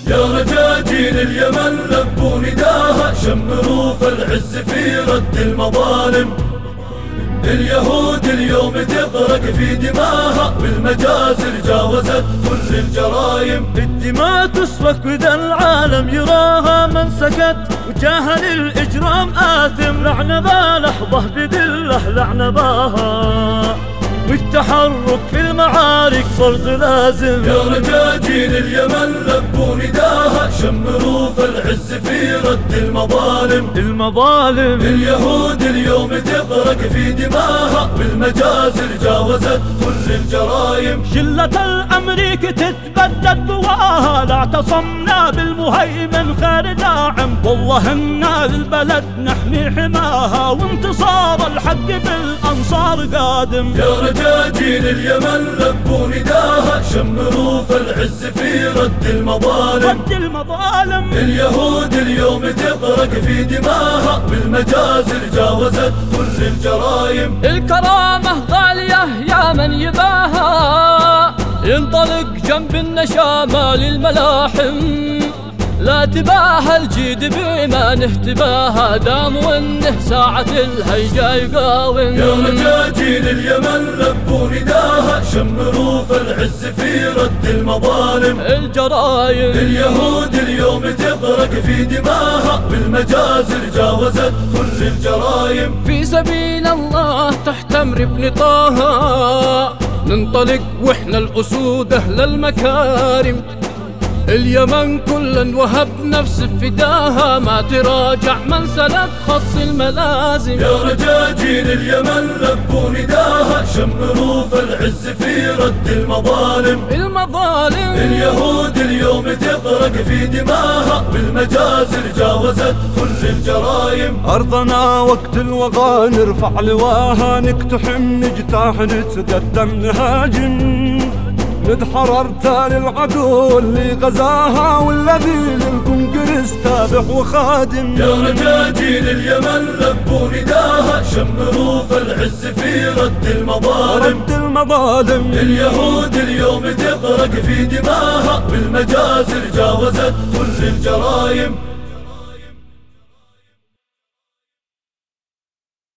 يا رجاجيل اليمن لبوا نداها، شمروا فالعز في رد المظالم. اليهود اليوم تغرق في دماها، والمجازر جاوزت كل الجرايم. الدماء تسفك وذا العالم يراها، من سكت وجاهل الإجرام آثم. لعن با لحظة بذله لعن باها، والتحرك في المعارك فرض لازم. يا رجاجيل اليمن لبوا نداها، شمروا فالعز في رد المظالم. اليهود اليوم تغرق في دماها، والمجازر جاوزت كل الجرايم. شلة الأمريك تتبدد قواها، لا اعتصمنا بالمهيمن خير داعم. والله إنا البلد نحمي حماها، وانتصار الحق بالأنصار قادم. يا رجاجيل اليمن لبوا نداها، شمروا فالعز في رد المظالم. اليهود اليوم تغرق في دماها، والمجازر جاوزت كل الجرايم. الكرامة غالية يا من يباها، ينطلق جنب النشامة للملاحم. لا تباها الجيد بما نهتباها، دام وانه ساعة الهيجا يقاوم. يا رجاجيل اليمن لبوا نداها، شمروا فالعز في رد المظالم. الجرايم اليهود اليوم تغرق في دماها، والمجازر جاوزت كل الجرايم. في سبيل الله تحت امر ابن طه، ننطلق واحنا الاسود اهل المكارم. اليمن كلا وهب نفس فداها، ما تراجع من سلك خص الملازم. يا رجاجيل اليمن لبوا نداها، شمروا فالعز في رد المظالم. اليهود اليوم تغرق في دماها، والمجازر جاوزت كل الجرايم. أرضنا وقت الوغى نرفع لواها، نقتحم نجتاح نتقدم نهاجم. ندحر أرتال العدو اللي غزاها، والذي للكونغرس تابع وخادم. يا رجاجيل اليمن لبوا نداها، شمروا فالعز في رد المظالم. اليهود اليوم تغرق في دماها، والمجازر جاوزت كل الجرايم.